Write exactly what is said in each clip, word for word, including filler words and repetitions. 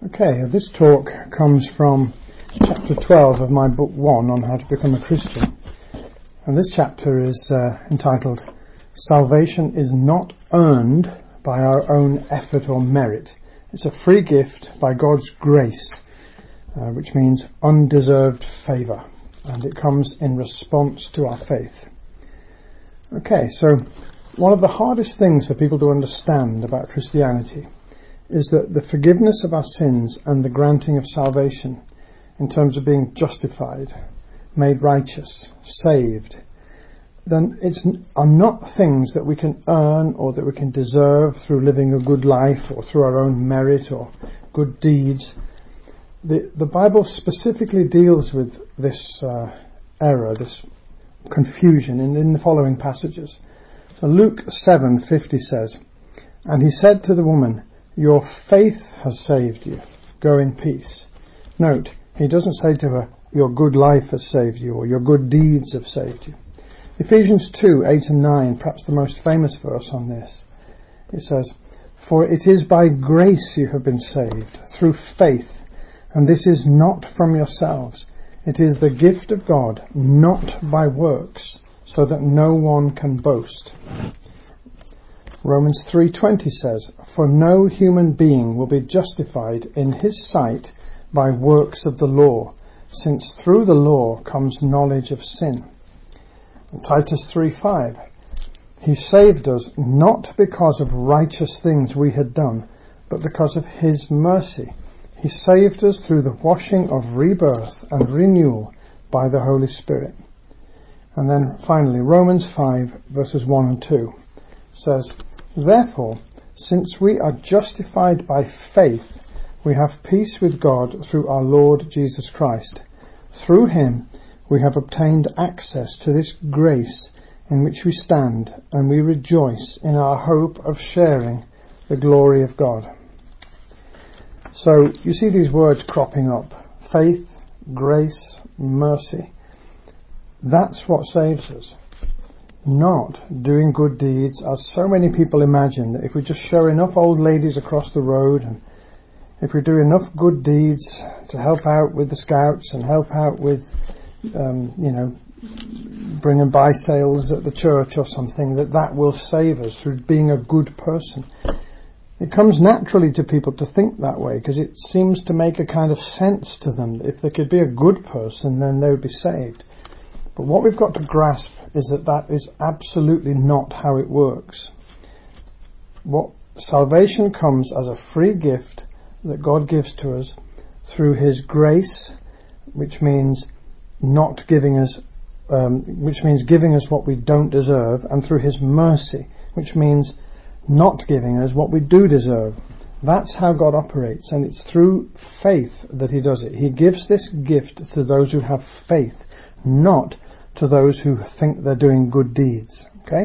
Okay, this talk comes from chapter twelve of my book one on how to become a Christian. And this chapter is uh, entitled, Salvation is not earned by our own effort or merit. It's a free gift by God's grace, uh, which means undeserved favour. And it comes in response to our faith. Okay, so one of the hardest things for people to understand about Christianity is that the forgiveness of our sins and the granting of salvation in terms of being justified, made righteous, saved, then it's are not things that we can earn or that we can deserve through living a good life or through our own merit or good deeds. The, the Bible specifically deals with this uh, error, this confusion in, in the following passages. So Luke seven fifty says, "And he said to the woman, 'Your faith has saved you. Go in peace.'" Note, he doesn't say to her, "Your good life has saved you," or "Your good deeds have saved you." Ephesians two eight and nine, perhaps the most famous verse on this. It says, "For it is by grace you have been saved, through faith, and this is not from yourselves. It is the gift of God, not by works, so that no one can boast." Romans three twenty says, "For no human being will be justified in his sight by works of the law, since through the law comes knowledge of sin." And Titus three five, "He saved us not because of righteous things we had done, but because of his mercy. He saved us through the washing of rebirth and renewal by the Holy Spirit." And then finally, Romans five verses one and two says, "Therefore, since we are justified by faith, we have peace with God through our Lord Jesus Christ. Through him we have obtained access to this grace in which we stand, and we rejoice in our hope of sharing the glory of God." So you see these words cropping up: faith, grace, mercy. That's what saves us. Not doing good deeds, as so many people imagine, that if we just show enough old ladies across the road, and if we do enough good deeds to help out with the scouts and help out with, um, you know, bringing buy sales at the church or something, that that will save us through being a good person. It comes naturally to people to think that way, because it seems to make a kind of sense to them. If they could be a good person, then they would be saved. But what we've got to grasp is that that is absolutely not how it works. What salvation comes as a free gift that God gives to us through his grace, which means not giving us, um, which means giving us what we don't deserve, and through his mercy, which means not giving us what we do deserve. That's how God operates, and it's through faith that he does it. He gives this gift to those who have faith, not to those who think they're doing good deeds. Okay?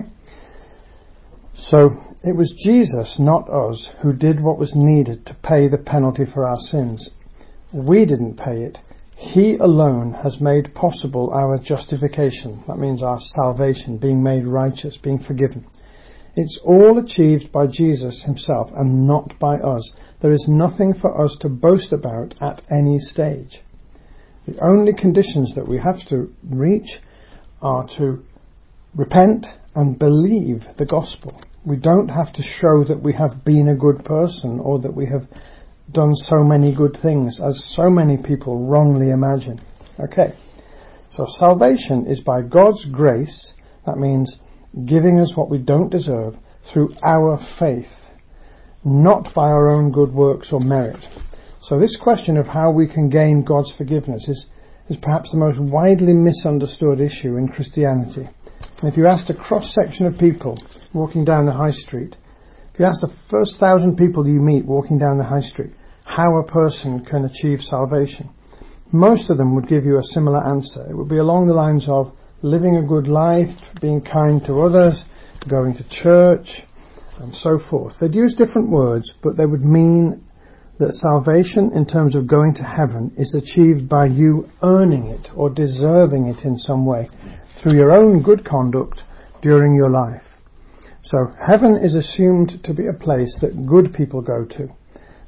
So it was Jesus, not us, who did what was needed to pay the penalty for our sins. We didn't pay it. He alone has made possible our justification. That means our salvation, being made righteous, being forgiven. It's all achieved by Jesus himself and not by us. There is nothing for us to boast about at any stage. The only conditions that we have to reach are to repent and believe the gospel. We don't have to show that we have been a good person or that we have done so many good things, as so many people wrongly imagine. Okay, so salvation is by God's grace. That means giving us what we don't deserve through our faith, not by our own good works or merit. So this question of how we can gain God's forgiveness is is perhaps the most widely misunderstood issue in Christianity. And if you asked a cross-section of people walking down the high street, if you asked the first thousand people you meet walking down the high street how a person can achieve salvation, most of them would give you a similar answer. It would be along the lines of living a good life, being kind to others, going to church, and so forth. They'd use different words, but they would mean that salvation in terms of going to heaven is achieved by you earning it or deserving it in some way through your own good conduct during your life. So heaven is assumed to be a place that good people go to,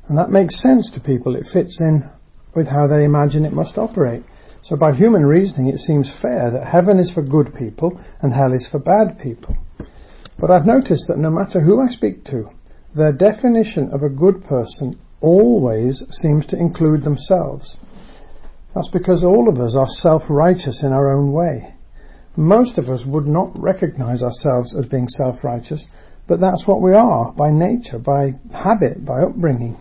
And that makes sense to people. It fits in with how they imagine it must operate. So by human reasoning, it seems fair that heaven is for good people and hell is for bad people. But I've noticed that no matter who I speak to, their definition of a good person always seems to include themselves. That's because all of us are self-righteous in our own way. Most of us would not recognize ourselves as being self-righteous, but that's what we are by nature, by habit, by upbringing.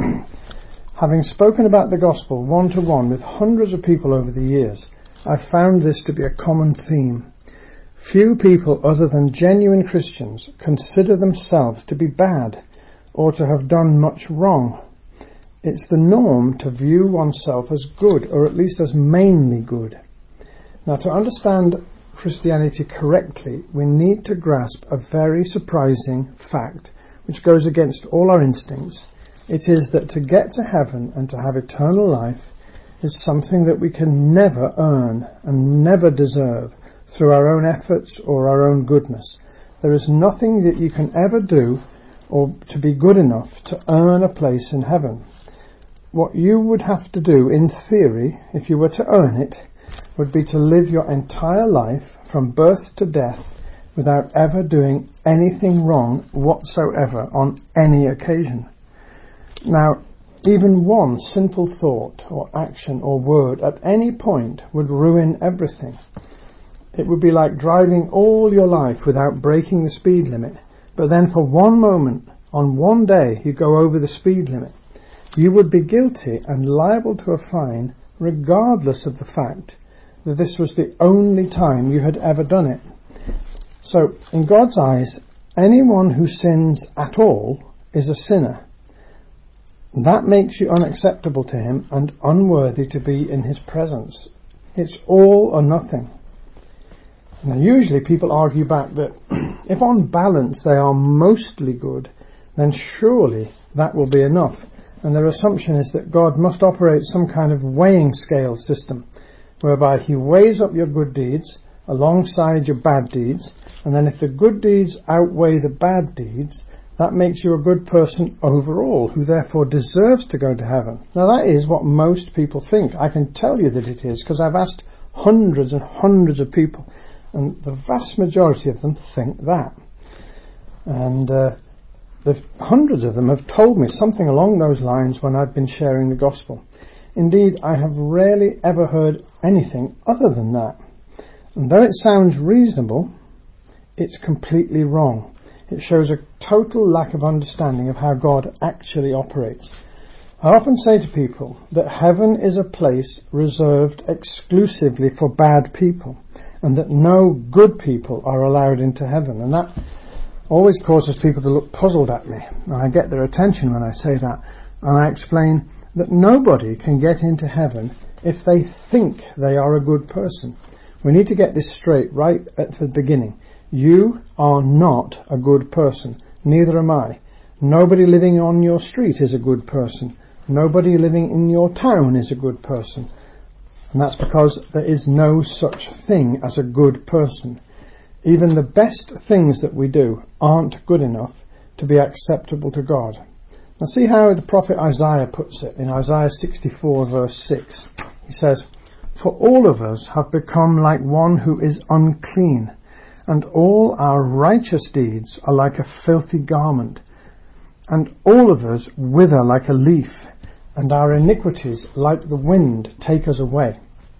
Having spoken about the gospel one-to-one with hundreds of people over the years, I've found this to be a common theme. Few people other than genuine Christians consider themselves to be bad or to have done much wrong. It's the norm to view oneself as good, or at least as mainly good. Now, to understand Christianity correctly, we need to grasp a very surprising fact, which goes against all our instincts. It is that to get to heaven and to have eternal life is something that we can never earn and never deserve through our own efforts or our own goodness. There is nothing that you can ever do or to be good enough to earn a place in heaven. What you would have to do, in theory, if you were to earn it, would be to live your entire life from birth to death without ever doing anything wrong whatsoever on any occasion. Now, even one simple thought or action or word at any point would ruin everything. It would be like driving all your life without breaking the speed limit, but then for one moment, on one day, you go over the speed limit. You would be guilty and liable to a fine regardless of the fact that this was the only time you had ever done it. So, in God's eyes, anyone who sins at all is a sinner. That makes you unacceptable to him and unworthy to be in his presence. It's all or nothing. Now, usually people argue back that if on balance they are mostly good, then surely that will be enough. And their assumption is that God must operate some kind of weighing scale system, whereby he weighs up your good deeds alongside your bad deeds, and then if the good deeds outweigh the bad deeds, that makes you a good person overall, who therefore deserves to go to heaven. Now that is what most people think. I can tell you that it is, because I've asked hundreds and hundreds of people, and the vast majority of them think that. And uh, the hundreds of them have told me something along those lines when I've been sharing the gospel. Indeed, I have rarely ever heard anything other than that. And though it sounds reasonable, it's completely wrong. It shows a total lack of understanding of how God actually operates. I often say to people that heaven is a place reserved exclusively for bad people, and that no good people are allowed into heaven. And that always causes people to look puzzled at me. And I get their attention when I say that. And I explain that nobody can get into heaven if they think they are a good person. We need to get this straight right at the beginning. You are not a good person. Neither am I. Nobody living on your street is a good person. Nobody living in your town is a good person. And that's because there is no such thing as a good person. Even the best things that we do aren't good enough to be acceptable to God. Now see how the prophet Isaiah puts it in Isaiah sixty-four verse six. He says, "For all of us have become like one who is unclean, and all our righteous deeds are like a filthy garment. And all of us wither like a leaf, and our iniquities like the wind take us away."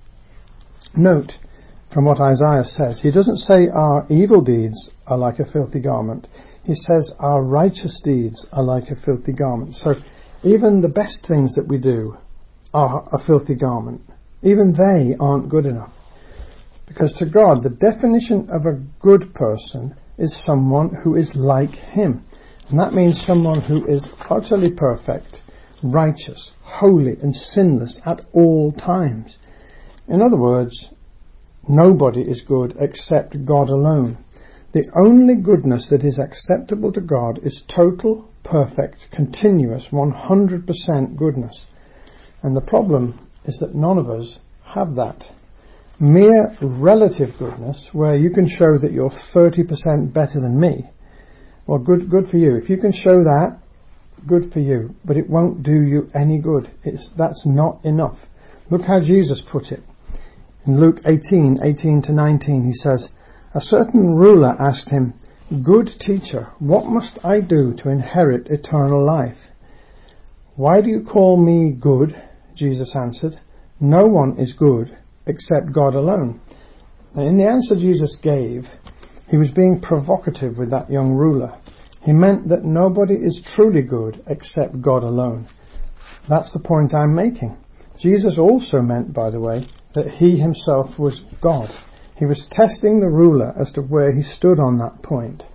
Note, from what Isaiah says, he doesn't say our evil deeds are like a filthy garment. He says our righteous deeds are like a filthy garment. So even the best things that we do are a filthy garment. Even they aren't good enough. Because to God, the definition of a good person is someone who is like him. And that means someone who is utterly perfect, righteous, holy and sinless at all times. In other words, nobody is good except God alone. The only goodness that is acceptable to God is total, perfect, continuous, one hundred percent goodness. And the problem is that none of us have that. Mere relative goodness, where you can show that you're thirty percent better than me, well, good, good for you. If you can show that, good for you, but it won't do you any good. It's, that's not enough. Look how Jesus put it. In Luke eighteen, eighteen to nineteen, he says, "A certain ruler asked him, 'Good teacher, what must I do to inherit eternal life?' 'Why do you call me good?' Jesus answered. 'No one is good except God alone.'" And in the answer Jesus gave, he was being provocative with that young ruler. He meant that nobody is truly good except God alone. That's the point I'm making. Jesus also meant, by the way, that he himself was God. He was testing the ruler as to where he stood on that point.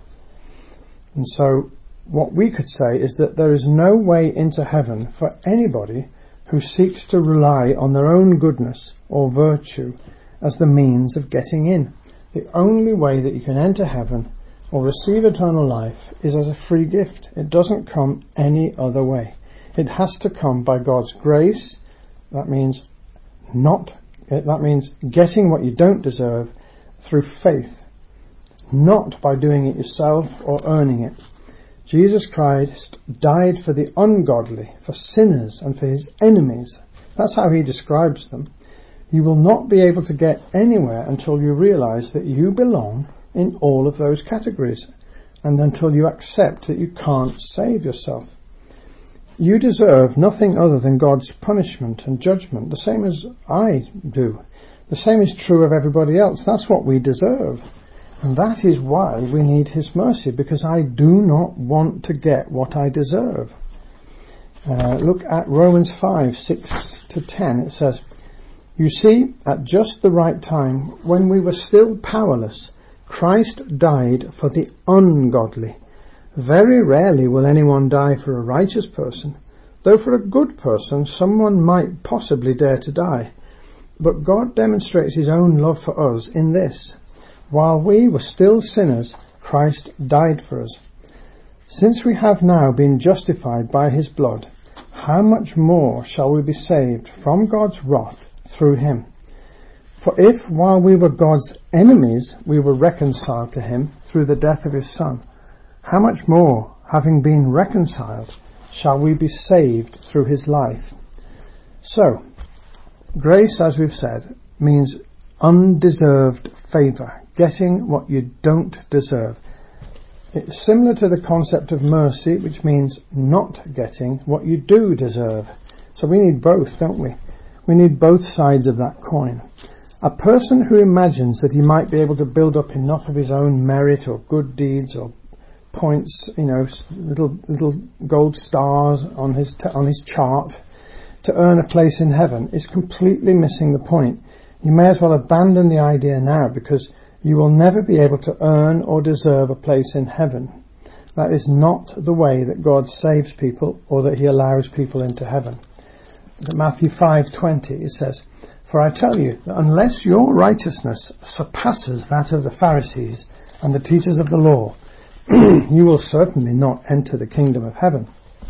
And so what we could say is that there is no way into heaven for anybody who seeks to rely on their own goodness or virtue as the means of getting in. The only way that you can enter heaven or receive eternal life is as a free gift. It doesn't come any other way. It has to come by God's grace. That means not, that means getting what you don't deserve through faith, not by doing it yourself or earning it. Jesus Christ died for the ungodly, for sinners and for his enemies. That's how he describes them. You will not be able to get anywhere until you realize that you belong in all of those categories, and until you accept that you can't save yourself. You deserve nothing other than God's punishment and judgment, the same as I do. The same is true of everybody else. That's what we deserve. And that is why we need his mercy, because I do not want to get what I deserve. Uh, look at Romans five, six to ten. It says, "You see, at just the right time, when we were still powerless, Christ died for the ungodly. Very rarely will anyone die for a righteous person, though for a good person someone might possibly dare to die. But God demonstrates his own love for us in this: while we were still sinners, Christ died for us. Since we have now been justified by his blood, how much more shall we be saved from God's wrath through him? For if, while we were God's enemies, we were reconciled to him through the death of his Son, how much more, having been reconciled, shall we be saved through his life?" So, grace, as we've said, means undeserved favour, getting what you don't deserve. It's similar to the concept of mercy, which means not getting what you do deserve. So we need both, don't we? We need both sides of that coin. A person who imagines that he might be able to build up enough of his own merit or good deeds or points, you know, little little gold stars on his t- on his chart to earn a place in heaven is completely missing the point. You may as well abandon the idea now, because you will never be able to earn or deserve a place in heaven. That is not the way that God saves people or that he allows people into heaven. In Matthew five twenty it says, "For I tell you that unless your righteousness surpasses that of the Pharisees and the teachers of the law, you will certainly not enter the kingdom of heaven."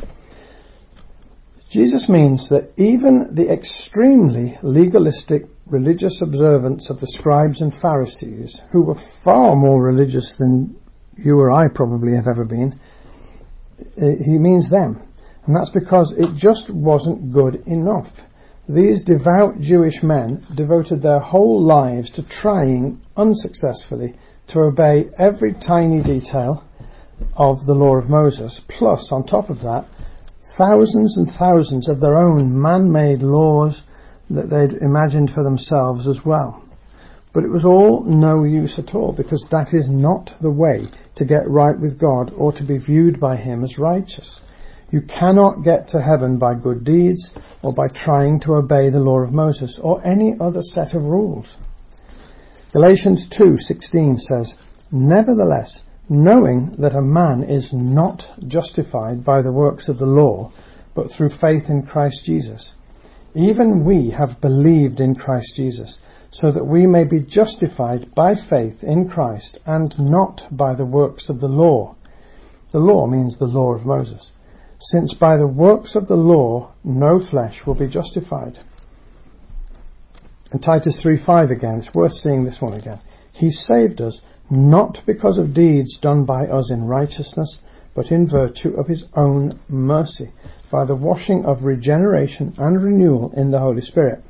Jesus means that even the extremely legalistic religious observance of the scribes and Pharisees, who were far more religious than you or I probably have ever been, he means them. And that's because it just wasn't good enough. These devout Jewish men devoted their whole lives to trying, unsuccessfully, to obey every tiny detail of the law of Moses, plus, on top of that, thousands and thousands of their own man-made laws that they'd imagined for themselves as well. But it was all no use at all, because that is not the way to get right with God or to be viewed by him as righteous. You cannot get to heaven by good deeds or by trying to obey the law of Moses or any other set of rules. Galatians two sixteen says, "Nevertheless, knowing that a man is not justified by the works of the law, but through faith in Christ Jesus, even we have believed in Christ Jesus, so that we may be justified by faith in Christ and not by the works of the law." The law means the law of Moses. "Since by the works of the law no flesh will be justified." And Titus three five again, it's worth seeing this one again. "He saved us not because of deeds done by us in righteousness, but in virtue of his own mercy, by the washing of regeneration and renewal in the Holy Spirit.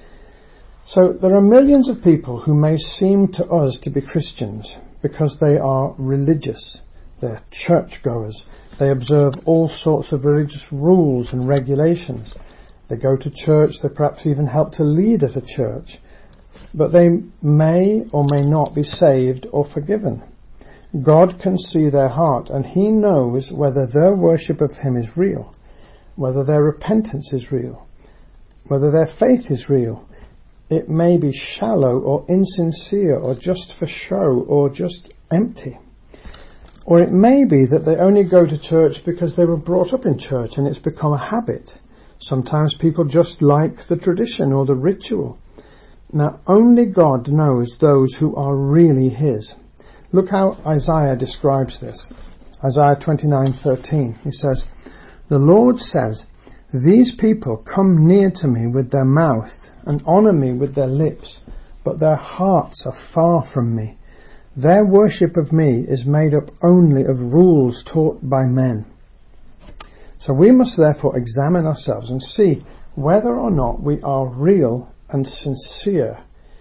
So there are millions of people who may seem to us to be Christians because they are religious. They're churchgoers. They observe all sorts of religious rules and regulations. They go to church. They perhaps even help to lead at a church. But they may or may not be saved or forgiven. God can see their heart, and he knows whether their worship of him is real, whether their repentance is real, whether their faith is real. It may be shallow or insincere or just for show or just empty. Or it may be that they only go to church because they were brought up in church and it's become a habit. Sometimes people just like the tradition or the ritual. Now, only God knows those who are really his. Look how Isaiah describes this. Isaiah twenty-nine thirteen. He says, "The Lord says, these people come near to me with their mouth and honor me with their lips, but their hearts are far from me. Their worship of me is made up only of rules taught by men." So we must therefore examine ourselves and see whether or not we are real and sincere,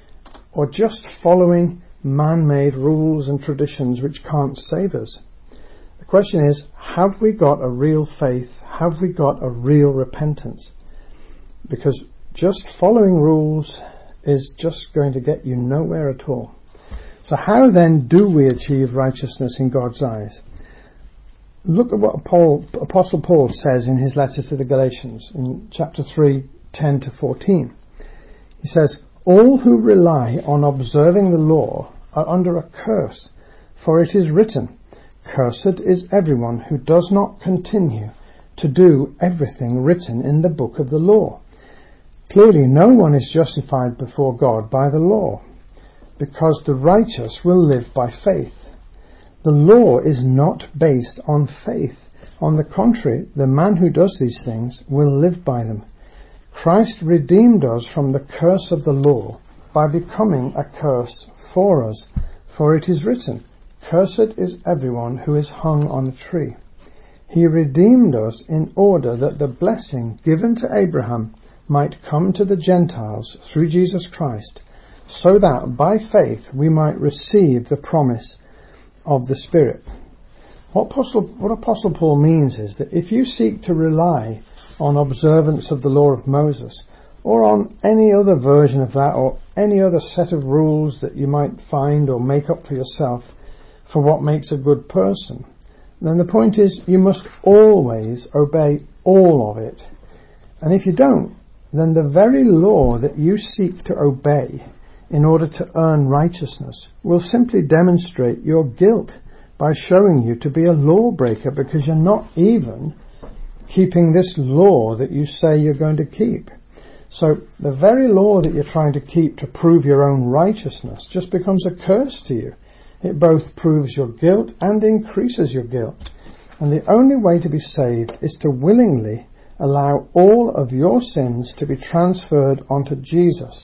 or just following man-made rules and traditions which can't save us. The question is, have we got a real faith? Have we got a real repentance? Because just following rules is just going to get you nowhere at all. So how then do we achieve righteousness in God's eyes? Look at what Paul, Apostle Paul says in his letter to the Galatians in chapter three, ten to fourteen. He says, "All who rely on observing the law are under a curse, for it is written, 'Cursed is everyone who does not continue to do everything written in the book of the law.'" Clearly, no one is justified before God by the law, because the righteous will live by faith. The law is not based on faith. On the contrary, the man who does these things will live by them. Christ redeemed us from the curse of the law by becoming a curse for us. For it is written, "Cursed is everyone who is hung on a tree." He redeemed us in order that the blessing given to Abraham might come to the Gentiles through Jesus Christ, so that by faith we might receive the promise of the Spirit. What Apostle, what Apostle Paul means is that if you seek to rely on observance of the law of Moses, or on any other version of that, or any other set of rules that you might find or make up for yourself for what makes a good person, then the point is you must always obey all of it. And if you don't, then the very law that you seek to obey in order to earn righteousness will simply demonstrate your guilt by showing you to be a lawbreaker, because you're not even keeping this law that you say you're going to keep. So the very law that you're trying to keep to prove your own righteousness just becomes a curse to you. It both proves your guilt and increases your guilt. And the only way to be saved is to willingly allow all of your sins to be transferred onto Jesus.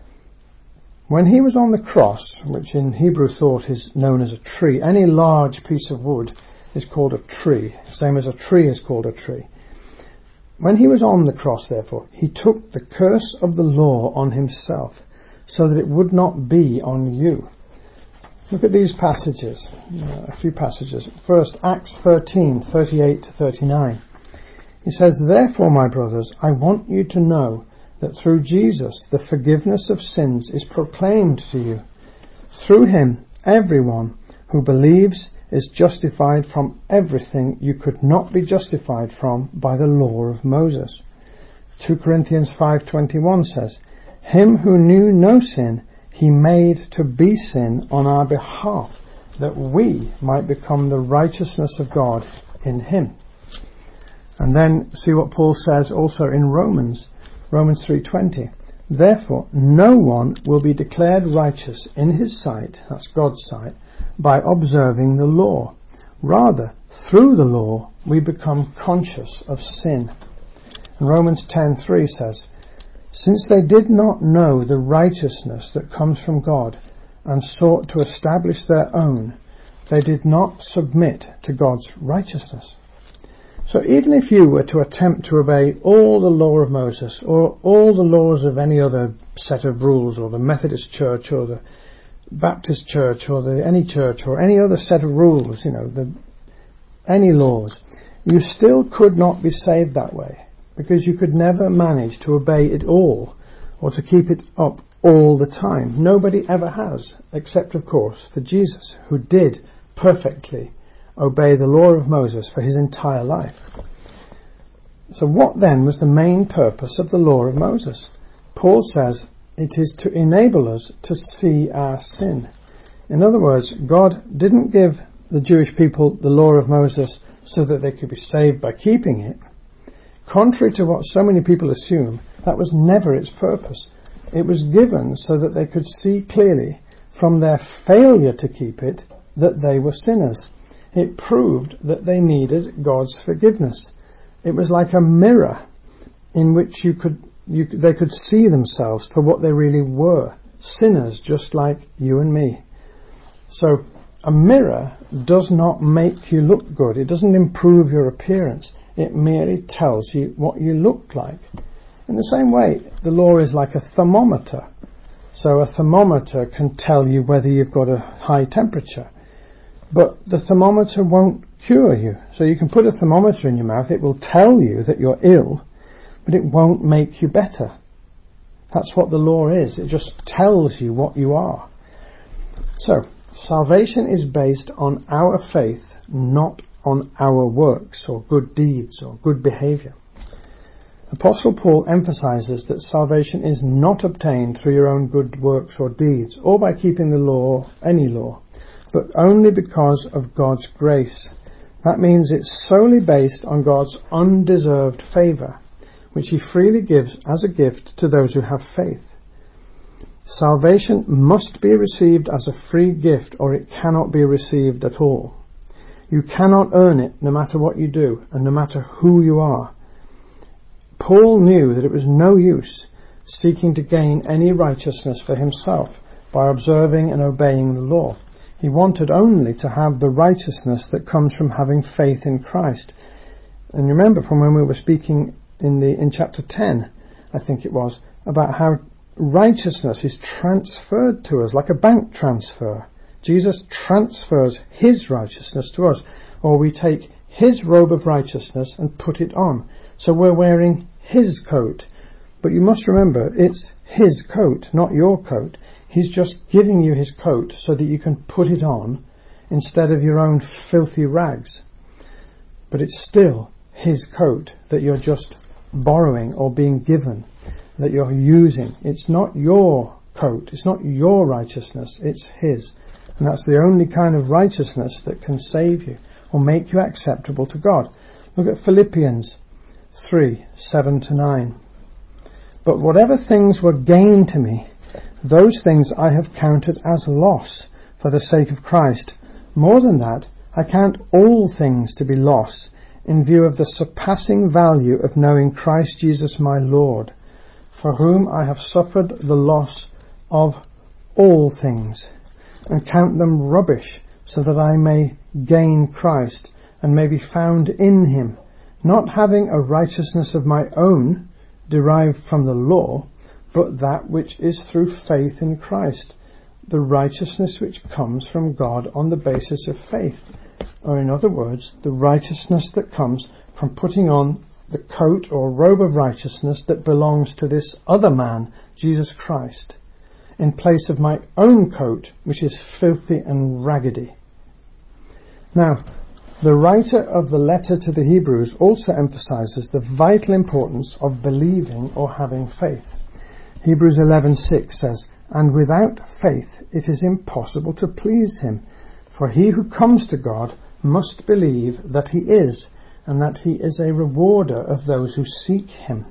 When he was on the cross, which in Hebrew thought is known as a tree, any large piece of wood is called a tree, same as a tree is called a tree. When he was on the cross, therefore, he took the curse of the law on himself, so that it would not be on you. Look at these passages, uh, a few passages. First, Acts thirteen, thirty-eight to thirty-nine. He says, "Therefore, my brothers, I want you to know that through Jesus the forgiveness of sins is proclaimed to you. Through him, everyone who believes is justified from everything you could not be justified from by the law of Moses." Second Corinthians five twenty-one says, "Him who knew no sin, he made to be sin on our behalf, that we might become the righteousness of God in him." And then see what Paul says also in Romans, Romans three twenty. "Therefore, no one will be declared righteous in his sight," that's God's sight, "by observing the law. Rather, through the law, we become conscious of sin." And Romans ten three says, "Since they did not know the righteousness that comes from God and sought to establish their own, They did not submit to God's righteousness. So even if you were to attempt to obey all the law of Moses or all the laws of any other set of rules, or the Methodist Church or the Baptist Church or the any church or any other set of rules, you know, the any laws, you still could not be saved that way, because you could never manage to obey it all or to keep it up all the time. Nobody ever has, except of course for Jesus, who did perfectly obey the law of Moses for his entire life. So what then was the main purpose of the law of Moses? Paul says it is to enable us to see our sin. In other words, God didn't give the Jewish people the law of Moses so that they could be saved by keeping it. Contrary to what so many people assume, that was never its purpose. It was given so that they could see clearly from their failure to keep it that they were sinners. It proved that they needed God's forgiveness. It was like a mirror in which you could, you, they could see themselves for what they really were, sinners just like you and me. So a mirror does not make you look good. It doesn't improve your appearance. It merely tells you what you look like. In the same way, the law is like a thermometer. So a thermometer can tell you whether you've got a high temperature. But the thermometer won't cure you. So you can put a thermometer in your mouth. It will tell you that you're ill, but it won't make you better. That's what the law is. It just tells you what you are. So salvation is based on our faith, not on our works or good deeds or good behavior. Apostle Paul emphasizes that salvation is not obtained through your own good works or deeds, or by keeping the law, any law, but only because of God's grace. That means it's solely based on God's undeserved favor, which he freely gives as a gift to those who have faith. Salvation must be received as a free gift, or it cannot be received at all. You cannot earn it, no matter what you do and no matter who you are. Paul knew that it was no use seeking to gain any righteousness for himself by observing and obeying the law. He wanted only to have the righteousness that comes from having faith in Christ. And remember from when we were speaking in the in chapter ten, I think it was, about how righteousness is transferred to us like a bank transfer. Jesus transfers his righteousness to us, or we take his robe of righteousness and put it on. So we're wearing his coat. But you must remember, it's his coat, not your coat. He's just giving you his coat so that you can put it on instead of your own filthy rags. But it's still his coat that you're just borrowing or being given, that you're using. It's not your coat. It's not your righteousness. It's his. And that's the only kind of righteousness that can save you or make you acceptable to God. Look at Philippians three, seven to nine. But whatever things were gain to me, those things I have counted as loss for the sake of Christ. More than that, I count all things to be loss in view of the surpassing value of knowing Christ Jesus my Lord, for whom I have suffered the loss of all things, and count them rubbish, so that I may gain Christ and may be found in him, not having a righteousness of my own derived from the law, but that which is through faith in Christ, the righteousness which comes from God on the basis of faith. Or in other words, the righteousness that comes from putting on the coat or robe of righteousness that belongs to this other man, Jesus Christ, in place of my own coat, which is filthy and raggedy. Now, the writer of the letter to the Hebrews also emphasizes the vital importance of believing or having faith. Hebrews eleven six says, "And without faith it is impossible to please him, for he who comes to God must believe that he is, and that he is a rewarder of those who seek him."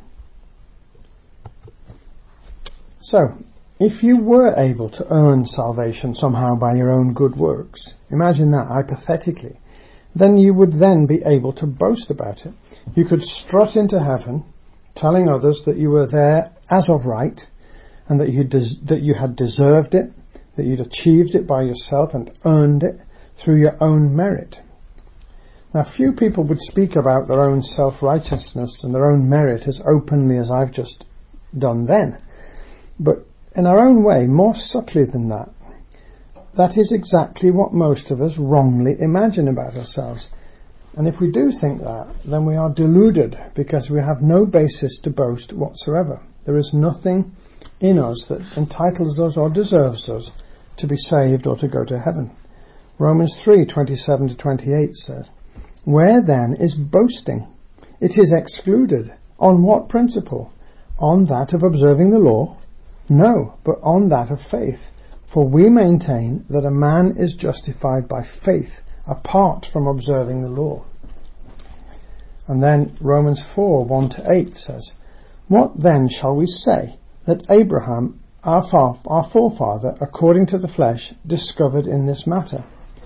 So, if you were able to earn salvation somehow by your own good works, imagine that hypothetically, then you would then be able to boast about it. You could strut into heaven telling others that you were there as of right, and that you des- that you had deserved it, that you'd achieved it by yourself and earned it through your own merit. Now, few people would speak about their own self-righteousness and their own merit as openly as I've just done then. But in our own way, more subtly than that, that is exactly what most of us wrongly imagine about ourselves. And if we do think that, then we are deluded, because we have no basis to boast whatsoever. There is nothing in us that entitles us or deserves us to be saved or to go to heaven. Romans three, twenty-seven to twenty-eight says, "Where then is boasting? It is excluded. On what principle? On that of observing the law? No, but on that of faith. For we maintain that a man is justified by faith, apart from observing the law." And then Romans four, one to eight says, "What then shall we say? That Abraham, our, far, our forefather, according to the flesh, discovered in this matter?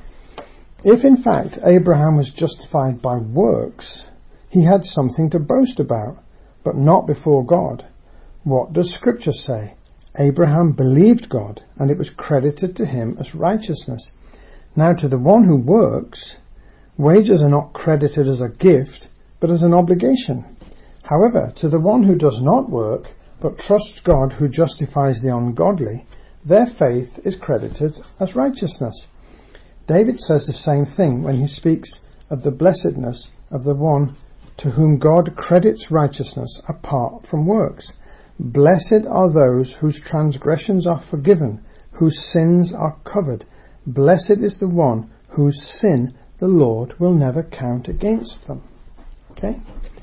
If in fact Abraham was justified by works, he had something to boast about, but not before God. What does Scripture say? Abraham believed God, and it was credited to him as righteousness. Now to the one who works, wages are not credited as a gift, but as an obligation. However, to the one who does not work, but trusts God who justifies the ungodly, their faith is credited as righteousness." David says the same thing when he speaks of the blessedness of the one to whom God credits righteousness apart from works. "Blessed are those whose transgressions are forgiven, whose sins are covered. Blessed is the one whose sin the Lord will never count against them." Okay?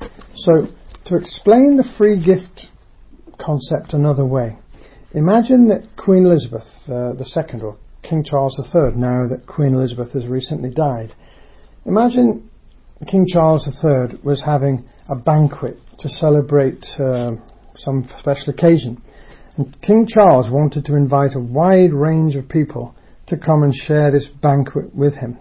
So, to explain the free gift concept another way, imagine that Queen Elizabeth uh, the Second, or King Charles the Third, now that Queen Elizabeth has recently died. Imagine King Charles the Third was having a banquet to celebrate uh, some special occasion. And King Charles wanted to invite a wide range of people to come and share this banquet with him.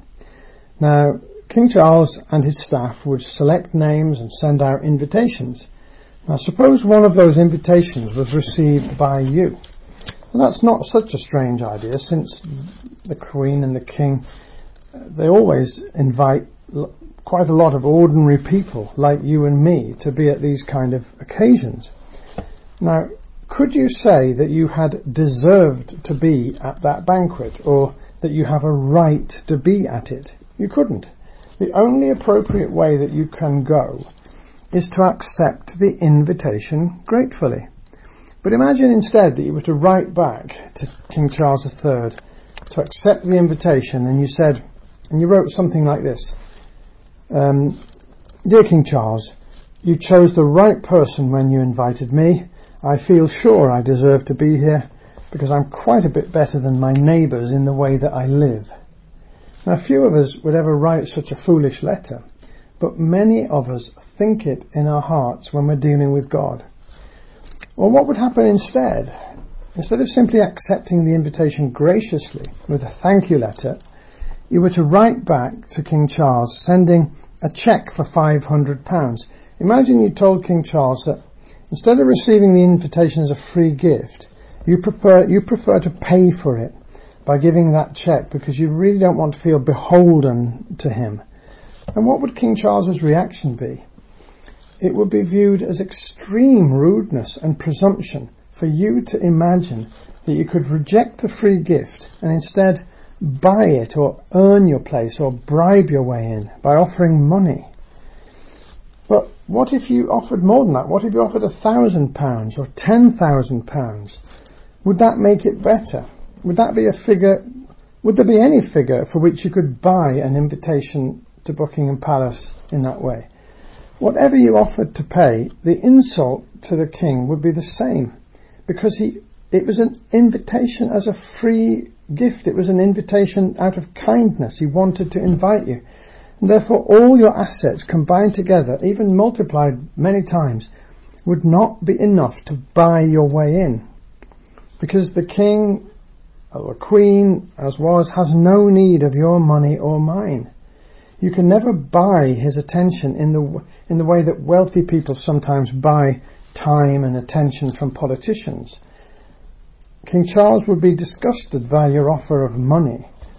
Now, King Charles and his staff would select names and send out invitations. Now, suppose one of those invitations was received by you. Well, that's not such a strange idea, since the Queen and the King, they always invite quite a lot of ordinary people like you and me to be at these kind of occasions. Now, could you say that you had deserved to be at that banquet, or that you have a right to be at it? You couldn't. The only appropriate way that you can go is to accept the invitation gratefully. But imagine instead that you were to write back to King Charles the Third to accept the invitation, and you said, and you wrote something like this: um, "Dear King Charles, you chose the right person when you invited me. I feel sure I deserve to be here because I'm quite a bit better than my neighbours in the way that I live." Now, few of us would ever write such a foolish letter, but many of us think it in our hearts when we're dealing with God. Or what would happen instead? Instead of simply accepting the invitation graciously with a thank you letter, you were to write back to King Charles sending a cheque for five hundred pounds. Imagine you told King Charles that instead of receiving the invitation as a free gift, you prefer, you prefer to pay for it by giving that cheque because you really don't want to feel beholden to him. And what would King Charles's reaction be? It would be viewed as extreme rudeness and presumption for you to imagine that you could reject a free gift and instead buy it or earn your place or bribe your way in by offering money. But what if you offered more than that? What if you offered a thousand pounds or ten thousand pounds? Would that make it better? Would that be a figure? Would there be any figure for which you could buy an invitation to Buckingham Palace in that way? Whatever you offered to pay, the insult to the king would be the same, because he, it was an invitation as a free gift. It was an invitation out of kindness. He wanted to invite you. And therefore, all your assets combined together, even multiplied many times, would not be enough to buy your way in. Because the king, or queen, as was, has no need of your money or mine. You can never buy his attention in the in the way that wealthy people sometimes buy time and attention from politicians. King Charles would be disgusted by your offer of money,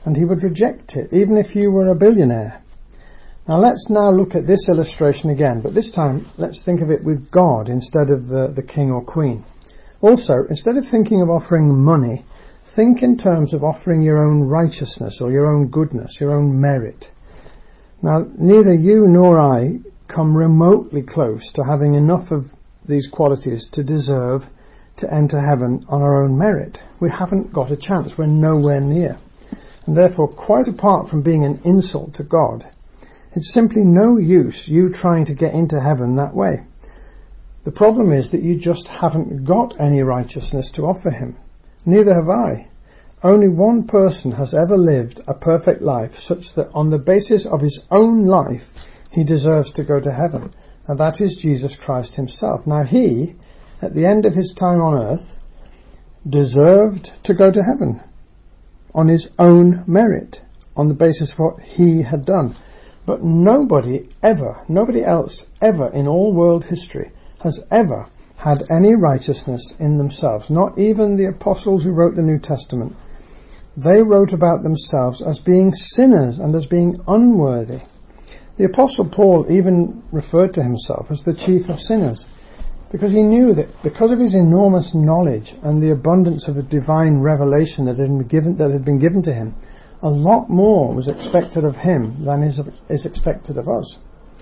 and he would reject it, even if you were a billionaire. Now let's now look at this illustration again, but this time let's think of it with God instead of the, the king or queen. Also, instead of thinking of offering money, think in terms of offering your own righteousness or your own goodness, your own merit. Now, neither you nor I come remotely close to having enough of these qualities to deserve to enter heaven on our own merit. We haven't got a chance. We're nowhere near. And therefore, quite apart from being an insult to God, it's simply no use you trying to get into heaven that way. The problem is that you just haven't got any righteousness to offer him. Neither have I. Only one person has ever lived a perfect life such that on the basis of his own life he deserves to go to heaven, and that is Jesus Christ himself. Now he, at the end of his time on earth, deserved to go to heaven on his own merit, on the basis of what he had done. But nobody ever, nobody else ever in all world history has ever had any righteousness in themselves. Not even the apostles who wrote the New Testament. They wrote about themselves as being sinners and as being unworthy. The apostle Paul even referred to himself as the chief of sinners, because he knew that because of his enormous knowledge and the abundance of a divine revelation that had been given, that had been given to him, a lot more was expected of him than is, is expected of us.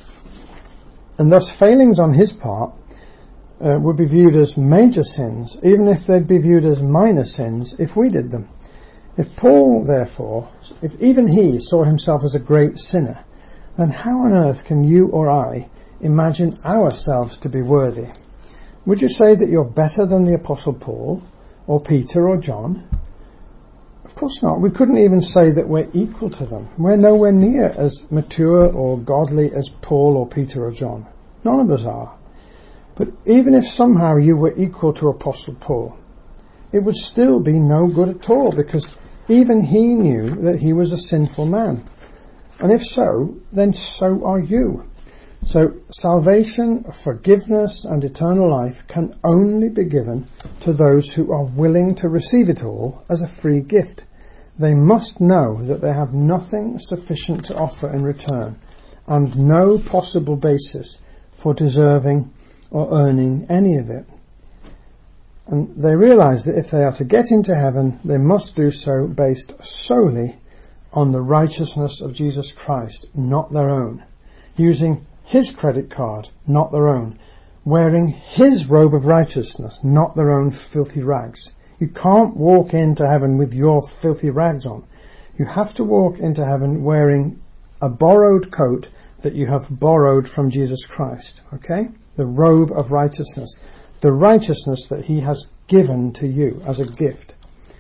And thus failings on his part uh, would be viewed as major sins, even if they'd be viewed as minor sins if we did them. If Paul, therefore, if even he saw himself as a great sinner, then how on earth can you or I imagine ourselves to be worthy? Would you say that you're better than the Apostle Paul, or Peter, or John? Of course not. We couldn't even say that we're equal to them. We're nowhere near as mature or godly as Paul or Peter or John. None of us are. But even if somehow you were equal to Apostle Paul, it would still be no good at all, because even he knew that he was a sinful man. And if so, then so are you. So salvation, forgiveness, and eternal life can only be given to those who are willing to receive it all as a free gift. They must know that they have nothing sufficient to offer in return, and no possible basis for deserving or earning any of it. And they realize that if they are to get into heaven, they must do so based solely on the righteousness of Jesus Christ, not their own, using his credit card, not their own, wearing his robe of righteousness, not their own filthy rags. You can't walk into heaven with your filthy rags on. You have to walk into heaven wearing a borrowed coat that you have borrowed from Jesus Christ, okay? The robe of righteousness, the righteousness that he has given to you as a gift.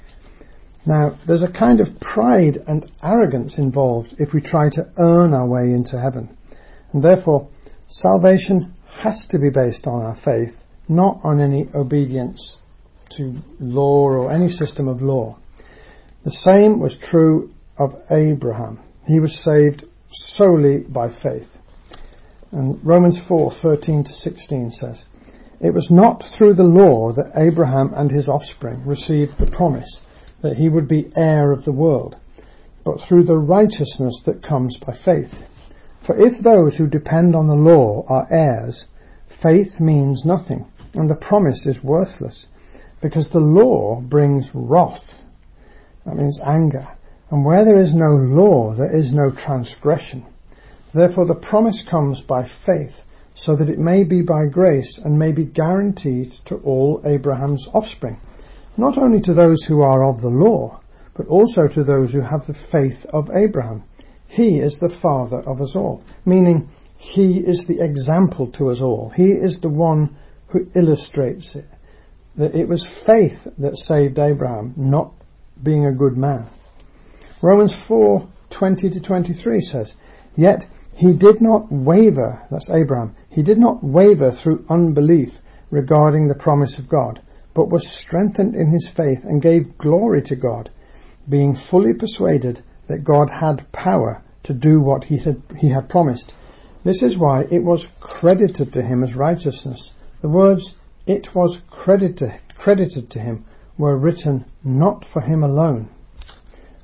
Now, there's a kind of pride and arrogance involved if we try to earn our way into heaven. And therefore, salvation has to be based on our faith, not on any obedience to law or any system of law. The same was true of Abraham. He was saved solely by faith. And Romans four thirteen to sixteen says, "It was not through the law that Abraham and his offspring received the promise that he would be heir of the world, but through the righteousness that comes by faith. For if those who depend on the law are heirs, faith means nothing, and the promise is worthless, because the law brings wrath." That means anger. "And where there is no law, there is no transgression. Therefore the promise comes by faith, so that it may be by grace and may be guaranteed to all Abraham's offspring, not only to those who are of the law, but also to those who have the faith of Abraham. He is the father of us all," meaning he is the example to us all. He is the one who illustrates it. That it was faith that saved Abraham, not being a good man. Romans four twenty to twenty-three says, "Yet he did not waver," that's Abraham, "he did not waver through unbelief regarding the promise of God, but was strengthened in his faith and gave glory to God, being fully persuaded that God had power to do what he had, he had promised. This is why it was credited to him as righteousness." The words "it was credited, credited to him" were written not for him alone,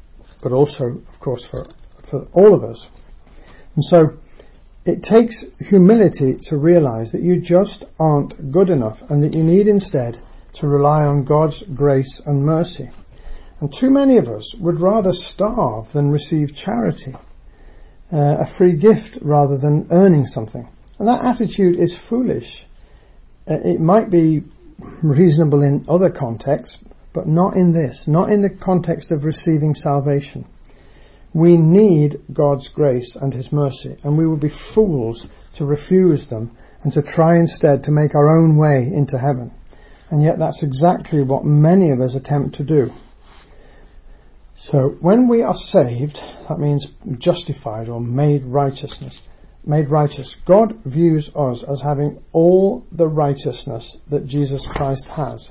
but also, of course, for, for all of us. And so it takes humility to realize that you just aren't good enough and that you need instead to rely on God's grace and mercy. And too many of us would rather starve than receive charity, uh, a free gift rather than earning something. And that attitude is foolish. Uh, it might be reasonable in other contexts, but not in this, not in the context of receiving salvation. We need God's grace and his mercy, and we would be fools to refuse them and to try instead to make our own way into heaven. And yet that's exactly what many of us attempt to do. So when we are saved, that means justified or made righteousness, made righteous, God views us as having all the righteousness that Jesus Christ has.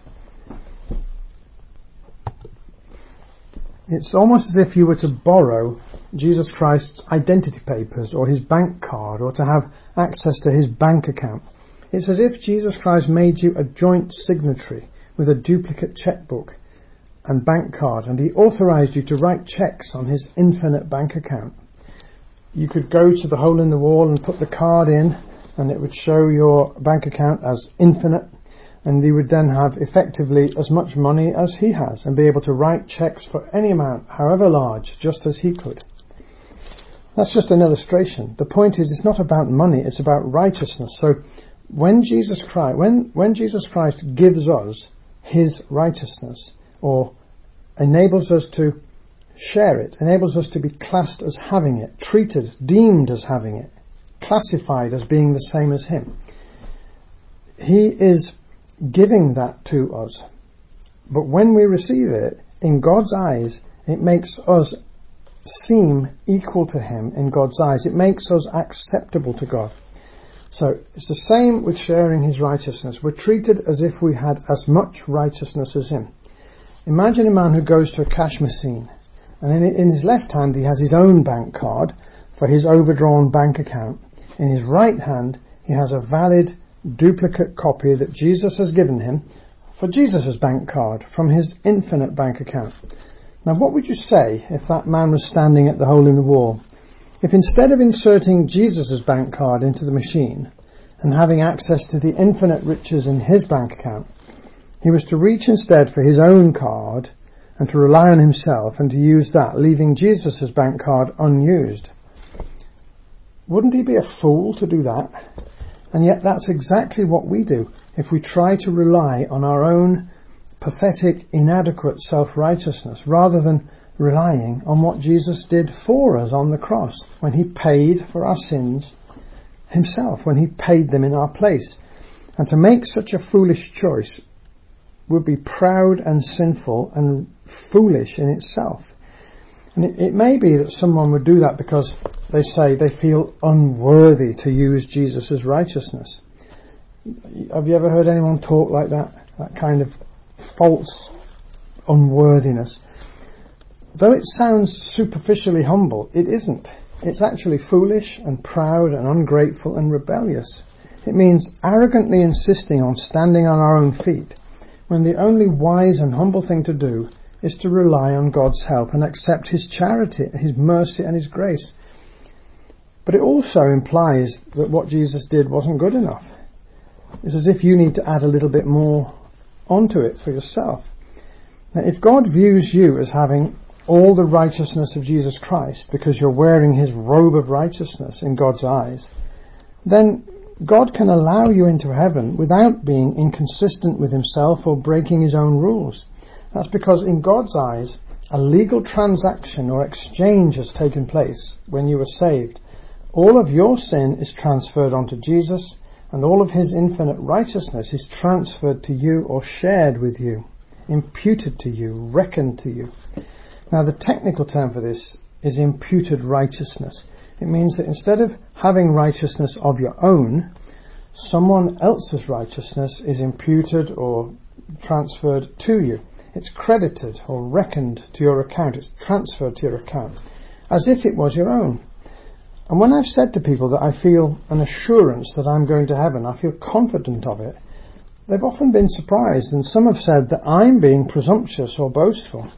It's almost as if you were to borrow Jesus Christ's identity papers or his bank card or to have access to his bank account. It's as if Jesus Christ made you a joint signatory with a duplicate checkbook and bank card, and he authorized you to write checks on his infinite bank account. You could go to the hole in the wall and put the card in, and it would show your bank account as infinite, and you would then have effectively as much money as he has and be able to write checks for any amount, however large, just as he could. That's just an illustration. The point is, it's not about money, it's about righteousness. So when Jesus Christ, when, when Jesus Christ gives us his righteousness, or enables us to share it, enables us to be classed as having it, treated, deemed as having it, classified as being the same as him, he is giving that to us. But when we receive it, in God's eyes, it makes us seem equal to him in God's eyes. It makes us acceptable to God. So it's the same with sharing his righteousness. We're treated as if we had as much righteousness as him. Imagine a man who goes to a cash machine, and in, in his left hand he has his own bank card for his overdrawn bank account. In his right hand he has a valid duplicate copy that Jesus has given him for Jesus' bank card from his infinite bank account. Now, what would you say if that man was standing at the hole in the wall? If instead of inserting Jesus' bank card into the machine and having access to the infinite riches in his bank account, he was to reach instead for his own card and to rely on himself and to use that, leaving Jesus' bank card unused? Wouldn't he be a fool to do that? And yet that's exactly what we do if we try to rely on our own pathetic, inadequate self-righteousness rather than relying on what Jesus did for us on the cross when he paid for our sins himself, when he paid them in our place. And to make such a foolish choice would be proud and sinful and foolish in itself. And it, it may be that someone would do that because they say they feel unworthy to use Jesus' righteousness. Have you ever heard anyone talk like that? That kind of false unworthiness. Though it sounds superficially humble, it isn't. It's actually foolish and proud and ungrateful and rebellious. It means arrogantly insisting on standing on our own feet, when the only wise and humble thing to do is to rely on God's help and accept his charity, his mercy and his grace. But it also implies that what Jesus did wasn't good enough. It's as if you need to add a little bit more onto it for yourself. Now, if God views you as having all the righteousness of Jesus Christ because you're wearing his robe of righteousness in God's eyes, then God can allow you into heaven without being inconsistent with himself or breaking his own rules. That's because in God's eyes, a legal transaction or exchange has taken place when you were saved. All of your sin is transferred onto Jesus, and all of his infinite righteousness is transferred to you or shared with you, imputed to you, reckoned to you. Now, the technical term for this is imputed righteousness. It means that instead of having righteousness of your own, someone else's righteousness is imputed or transferred to you. It's credited or reckoned to your account. It's transferred to your account as if it was your own. And when I've said to people that I feel an assurance that I'm going to heaven, I feel confident of it, they've often been surprised, and some have said that I'm being presumptuous or boastful.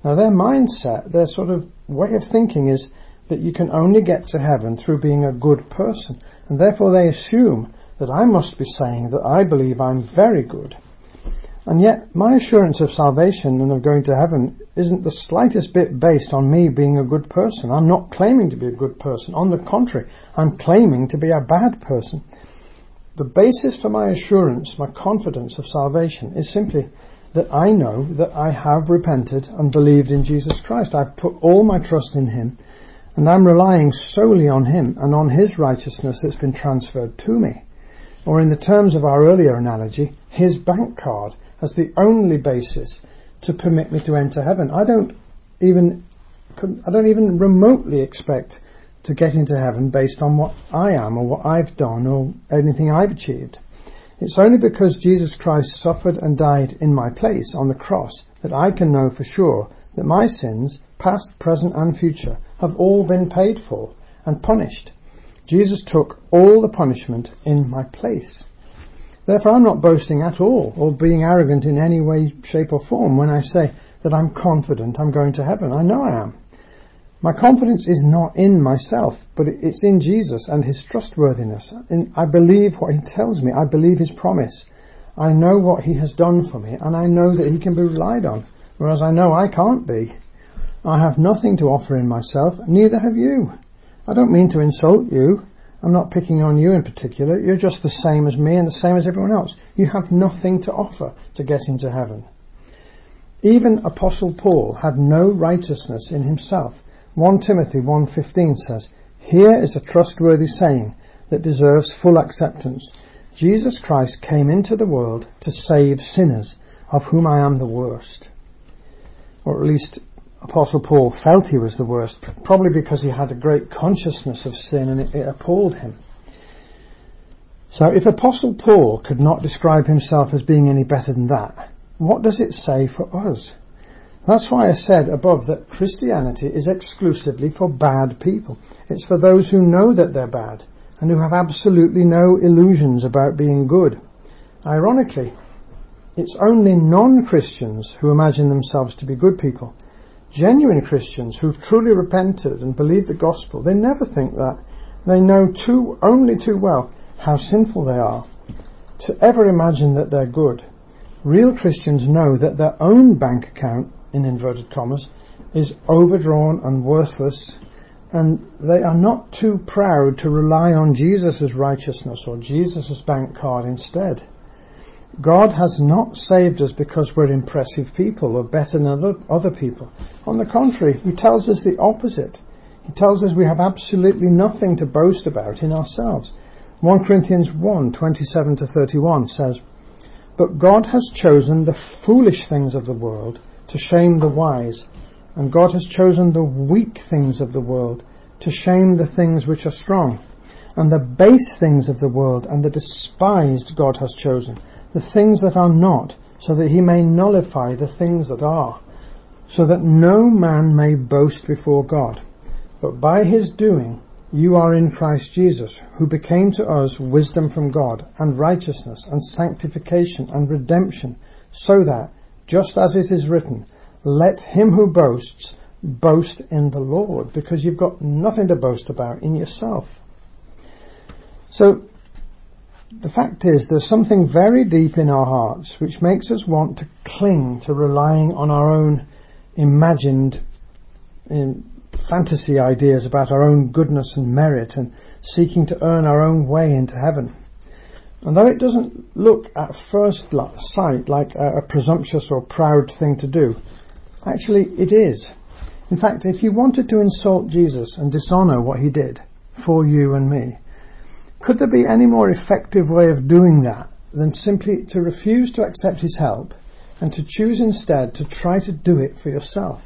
Now their mindset, their sort of way of thinking is that you can only get to heaven through being a good person. And therefore they assume that I must be saying that I believe I'm very good. And yet my assurance of salvation and of going to heaven isn't the slightest bit based on me being a good person. I'm not claiming to be a good person. On the contrary, I'm claiming to be a bad person. The basis for my assurance, my confidence of salvation, is simply that I know that I have repented and believed in Jesus Christ. I've put all my trust in him, and I'm relying solely on him and on his righteousness that's been transferred to me. Or in the terms of our earlier analogy, his bank card as the only basis to permit me to enter heaven. I don't even, I don't even remotely expect to get into heaven based on what I am or what I've done or anything I've achieved. It's only because Jesus Christ suffered and died in my place on the cross that I can know for sure that my sins, past, present and future, have all been paid for and punished. Jesus took all the punishment in my place. Therefore, I'm not boasting at all or being arrogant in any way, shape or form when I say that I'm confident I'm going to heaven. I know I am. My confidence is not in myself, but it's in Jesus and his trustworthiness. And I believe what he tells me. I believe his promise. I know what he has done for me, and I know that he can be relied on, whereas I know I can't be. I have nothing to offer in myself, neither have you. I don't mean to insult you. I'm not picking on you in particular. You're just the same as me and the same as everyone else. You have nothing to offer to get into heaven. Even Apostle Paul had no righteousness in himself. First Timothy one fifteen says, "Here is a trustworthy saying that deserves full acceptance. Jesus Christ came into the world to save sinners, of whom I am the worst." Or at least Apostle Paul felt he was the worst, probably because he had a great consciousness of sin and it, it appalled him. So if Apostle Paul could not describe himself as being any better than that, what does it say for us? That's why I said above that Christianity is exclusively for bad people. It's for those who know that they're bad and who have absolutely no illusions about being good. Ironically, it's only non-Christians who imagine themselves to be good people. Genuine Christians who've truly repented and believed the gospel, they never think that. They know too, only too well how sinful they are to ever imagine that they're good. Real Christians know that their own bank account, in inverted commas, is overdrawn and worthless, and they are not too proud to rely on Jesus' righteousness or Jesus' bank card instead. God has not saved us because we're impressive people or better than other, other people. On the contrary, he tells us the opposite. He tells us we have absolutely nothing to boast about in ourselves. First Corinthians one twenty-seven to thirty-one says, "But God has chosen the foolish things of the world to shame the wise, and God has chosen the weak things of the world to shame the things which are strong. And the base things of the world and the despised God has chosen, the things that are not, so that he may nullify the things that are, so that no man may boast before God. But by his doing you are in Christ Jesus, who became to us wisdom from God, and righteousness, and sanctification, and redemption, so that, just as it is written, let him who boasts boast in the Lord," because you've got nothing to boast about in yourself. So, the fact is, there's something very deep in our hearts which makes us want to cling to relying on our own imagined in fantasy ideas about our own goodness and merit and seeking to earn our own way into heaven. And though it doesn't look at first sight like a, a presumptuous or proud thing to do, actually it is. In fact, if you wanted to insult Jesus and dishonour what he did for you and me, could there be any more effective way of doing that than simply to refuse to accept his help and to choose instead to try to do it for yourself?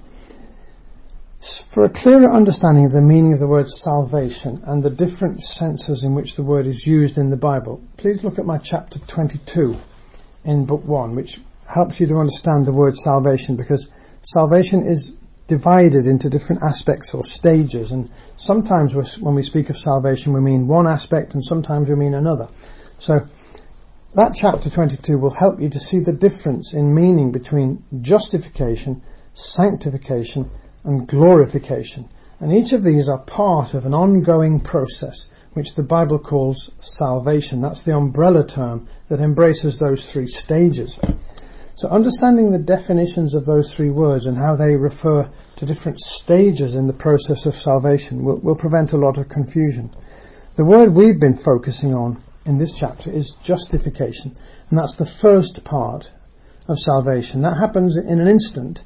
For a clearer understanding of the meaning of the word salvation and the different senses in which the word is used in the Bible, please look at my chapter twenty-two in book one, which helps you to understand the word salvation, because salvation is divided into different aspects or stages, and sometimes when we speak of salvation we mean one aspect and sometimes we mean another. So that chapter twenty-two will help you to see the difference in meaning between justification, sanctification, and glorification. And each of these are part of an ongoing process which the Bible calls salvation. That's the umbrella term that embraces those three stages. So understanding the definitions of those three words and how they refer to different stages in the process of salvation will, will prevent a lot of confusion. The word we've been focusing on in this chapter is justification, and that's the first part of salvation. That happens in an instant,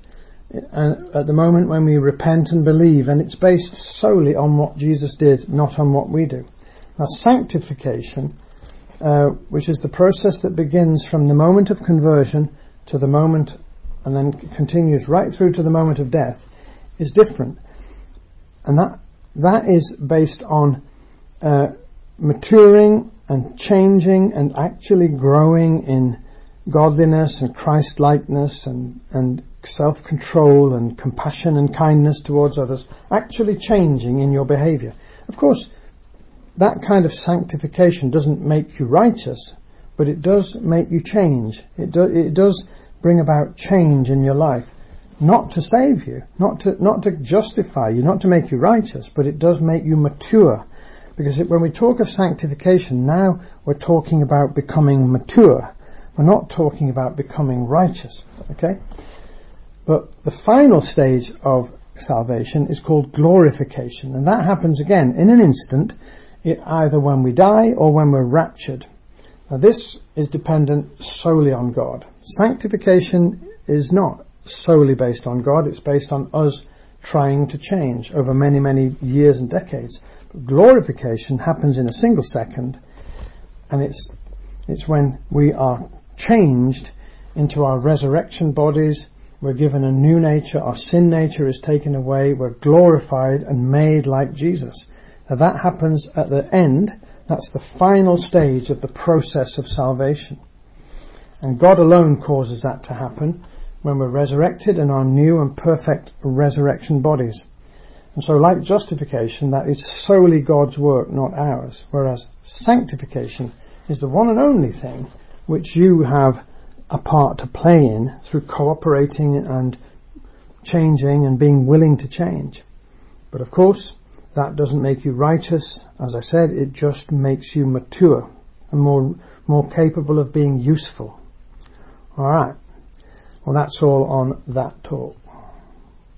at the moment when we repent and believe, and it's based solely on what Jesus did, not on what we do. Now, sanctification, uh, which is the process that begins from the moment of conversion to the moment and then continues right through to the moment of death, is different. And that that is based on uh, maturing and changing and actually growing in godliness and Christ-likeness and, and self-control and compassion and kindness towards others, actually changing in your behavior. Of course, that kind of sanctification doesn't make you righteous, but it does make you change. It, do, it does bring about change in your life, not to save you, not to not to justify you, not to make you righteous, but it does make you mature. Because it, when we talk of sanctification, now we're talking about becoming mature. We're not talking about becoming righteous, okay? But the final stage of salvation is called glorification, and that happens again in an instant, it, either when we die or when we're raptured. Now this is dependent solely on God. Sanctification is not solely based on God, it's based on us trying to change over many, many years and decades. But glorification happens in a single second, and it's it's when we are changed into our resurrection bodies. We're given a new nature, our sin nature is taken away, we're glorified and made like Jesus. Now that happens at the end. That's the final stage of the process of salvation. And God alone causes that to happen when we're resurrected in our new and perfect resurrection bodies. And so like justification, that is solely God's work, not ours. Whereas sanctification is the one and only thing which you have a part to play in through cooperating and changing and being willing to change. But of course, that doesn't make you righteous. As I said, it just makes you mature and more more capable of being useful. All right. Well, that's all on that talk.